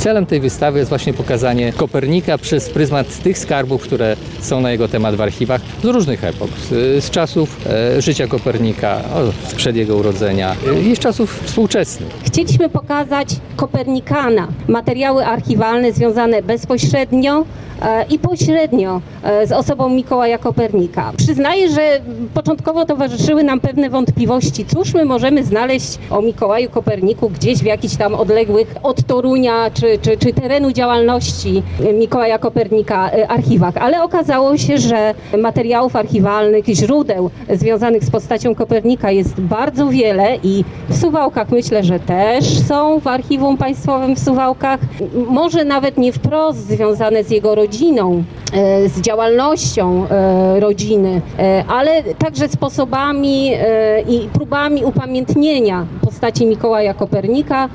celem tej wystawy jest właśnie pokazanie Kopernika przez pryzmat tych skarbów, które są na jego temat w archiwach z różnych epok. Z czasów życia Kopernika, sprzed jego urodzenia i z czasów współczesnych. Chcieliśmy pokazać Kopernikana, materiały archiwalne związane bezpośrednio i pośrednio z osobą Mikołaja Kopernika. Przyznaję, że początkowo towarzyszyły nam pewne wątpliwości. Cóż my możemy znaleźć o Mikołaju Koperniku gdzieś w jakichś tam odległych od Torunia czy terenu działalności Mikołaja Kopernika archiwach. Ale okazało się, że materiałów archiwalnych, źródeł związanych z postacią Kopernika jest bardzo wiele i w Suwałkach myślę, że też są w Archiwum Państwowym w Suwałkach. Może nawet nie wprost związane z jego rodziną, z działalnością rodziny, ale także sposobami i próbami upamiętnienia postaci Mikołaja Kopernika